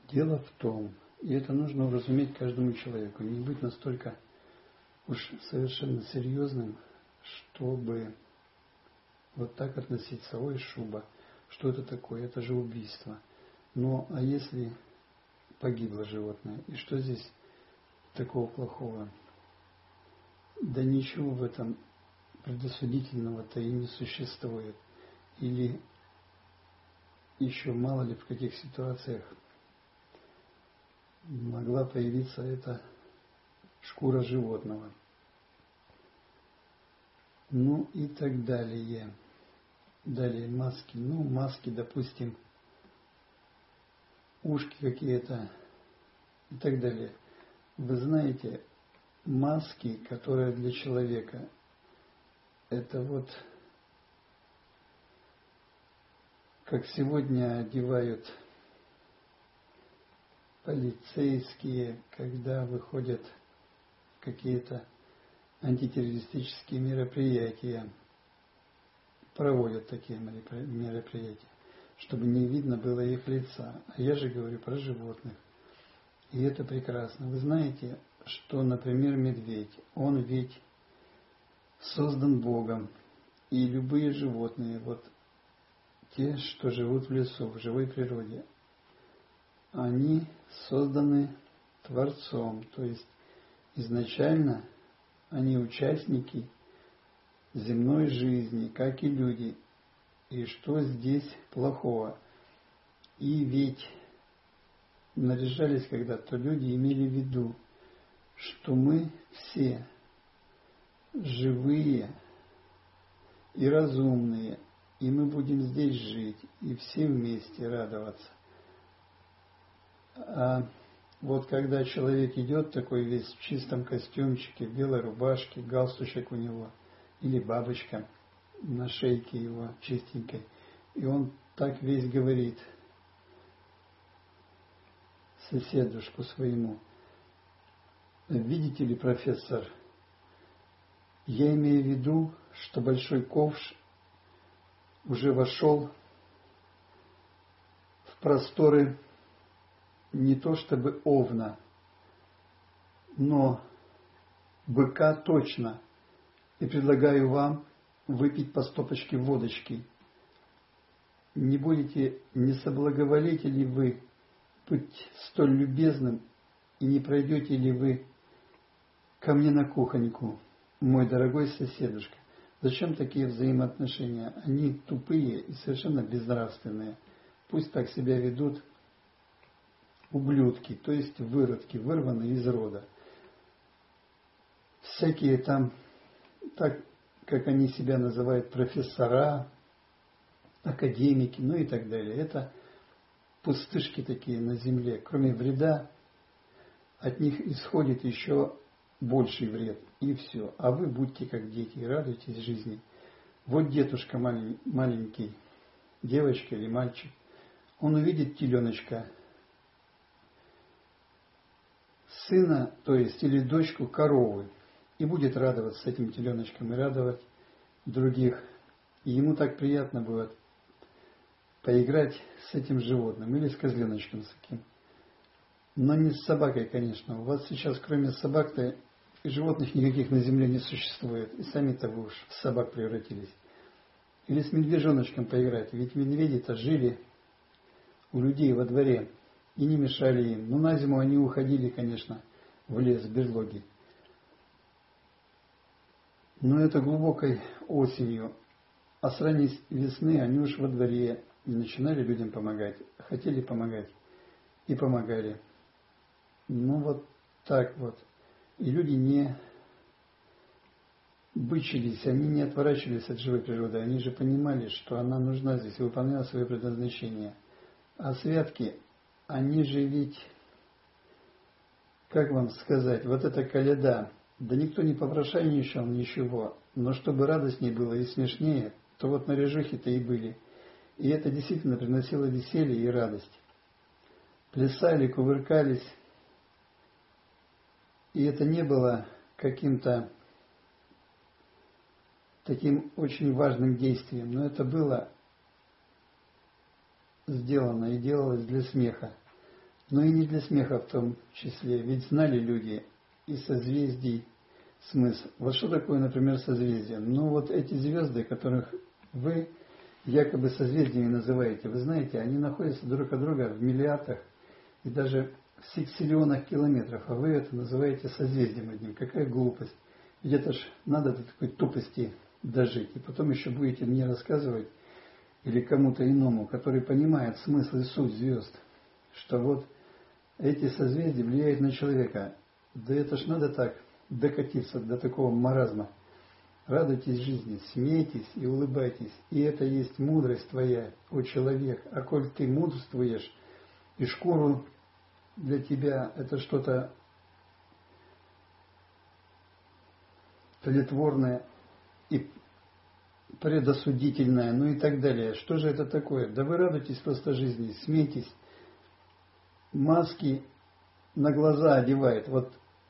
Дело в том, и это нужно уразуметь каждому человеку, не быть настолько уж совершенно серьезным, чтобы вот так относиться: ой, шуба, что это такое, это же убийство. Но а если погибло животное, и что здесь такого плохого? Да ничего в этом предосудительного-то и не существует. Или еще мало ли в каких ситуациях могла появиться эта шкура животного. Ну и так далее. Далее маски. Ну, маски, допустим, ушки какие-то и так далее. Вы знаете, маски, которые для человека, это вот как сегодня одевают полицейские, когда выходят какие-то антитеррористические мероприятия, проводят такие мероприятия, чтобы не видно было их лица. А я же говорю про животных. И это прекрасно. Вы знаете, что, например, медведь, он ведь создан Богом. И любые животные, вот те, что живут в лесу, в живой природе, они созданы Творцом. То есть изначально они участники земной жизни, как и люди. И что здесь плохого? И ведь наряжались когда-то люди, имели в виду, что мы все живые и разумные, и мы будем здесь жить, и все вместе радоваться. А вот когда человек идет такой весь в чистом костюмчике, в белой рубашке, галстучек у него, или бабочка на шейке его чистенькой, и он так весь говорит соседушку своему: видите ли, профессор, я имею в виду, что большой ковш уже вошел в просторы не то чтобы овна, но быка точно, и предлагаю вам выпить по стопочке водочки. Не соблаговолите ли вы быть столь любезным, и не пройдете ли вы ко мне на кухоньку, мой дорогой соседушка? Зачем такие взаимоотношения? Они тупые и совершенно безнравственные. Пусть так себя ведут ублюдки, то есть выродки, вырванные из рода. Всякие там, так как они себя называют, профессора, академики, ну и так далее. Это пустышки такие на земле. Кроме вреда, от них исходит еще больший вред. И все. А вы будьте как дети и радуйтесь жизни. Вот дедушка маленький, девочка или мальчик, он увидит теленочка, сына, то есть, или дочку коровы, и будет радоваться этим теленочком и радовать других. И ему так приятно будет поиграть с этим животным или с козленочком с таким. Но не с собакой, конечно. У вас сейчас, кроме собак-то, и животных никаких на земле не существует. И сами-то вы уж в собак превратились. Или с медвежоночком поиграть. Ведь медведи-то жили у людей во дворе и не мешали им. Но на зиму они уходили, конечно, в лес, в берлоги. Но это глубокой осенью. А с ранней весны они уж во дворе и начинали людям помогать. Хотели помогать и помогали. Ну вот так вот. И люди не бычились, они не отворачивались от живой природы. Они же понимали, что она нужна здесь и выполняла свое предназначение. А святки, они же ведь, как вам сказать, вот эта коляда, да никто не попрошайничал ничего, но чтобы радостнее было и смешнее, то вот наряжухи-то и были. И это действительно приносило веселье и радость. Плясали, кувыркались. И это не было каким-то таким очень важным действием, но это было сделано и делалось для смеха. Но и не для смеха в том числе. Ведь знали люди и созвездий смысл. Вот что такое, например, созвездие? Ну вот эти звезды, которых вы якобы созвездиями называете, вы знаете, они находятся друг от друга в миллиардах и даже в сексиллионах километров, а вы это называете созвездием одним. Какая глупость. Ведь это ж надо до такой тупости дожить. И потом еще будете мне рассказывать, или кому-то иному, который понимает смысл и суть звезд, что вот эти созвездия влияют на человека. Да это ж надо так докатиться до такого маразма. Радуйтесь жизни, смейтесь и улыбайтесь. И это есть мудрость твоя, о человек. А коль ты мудрствуешь, и шкуру для тебя это что-то тлетворное и предосудительное, ну и так далее. Что же это такое? Да вы радуйтесь просто жизни, смейтесь. Маски на глаза одевает, вот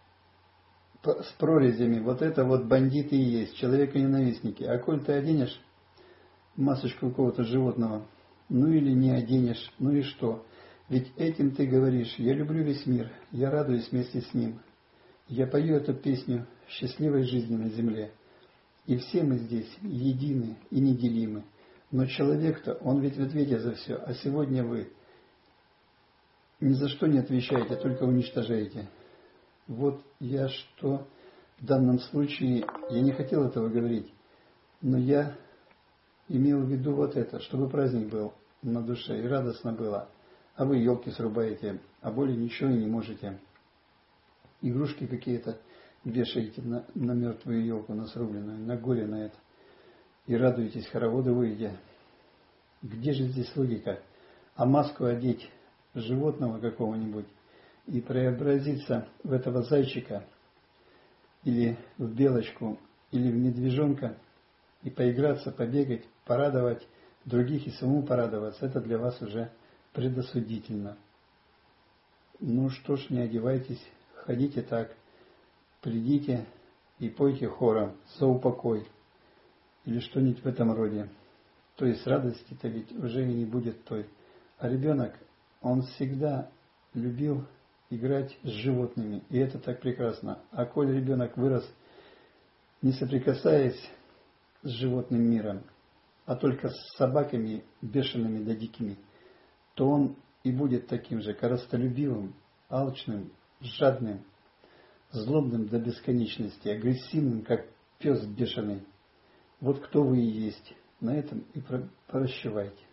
с прорезями, вот это вот бандиты и есть, человеконенавистники. А коль ты оденешь масочку какого-то животного, ну или не оденешь, ну и что? Ведь этим ты говоришь, я люблю весь мир, я радуюсь вместе с ним. Я пою эту песню счастливой жизни на земле. И все мы здесь едины и неделимы. Но человек-то, он ведь в ответе за все, а сегодня вы ни за что не отвечаете, только уничтожаете. Вот я что в данном случае, я не хотел этого говорить, но я имел в виду вот это, чтобы праздник был на душе и радостно было. А вы елки срубаете, а более ничего и не можете. Игрушки какие-то вешаете на мертвую елку, на срубленную, на горе на это. И радуетесь, хороводы выйдя. Где же здесь логика? А маску одеть животного какого-нибудь и преобразиться в этого зайчика или в белочку, или в медвежонка и поиграться, побегать, порадовать других и самому порадоваться, это для вас уже предосудительно. Ну что ж, не одевайтесь, ходите так, придите и пойте хором «За упокой» или что-нибудь в этом роде. То есть радости-то ведь уже и не будет той. А ребенок, он всегда любил играть с животными, и это так прекрасно. А коль ребенок вырос, не соприкасаясь с животным миром, а только с собаками бешеными да дикими, то он и будет таким же корыстолюбивым, алчным, жадным, злобным до бесконечности, агрессивным, как пес бешеный. Вот кто вы и есть. На этом и прощавайте.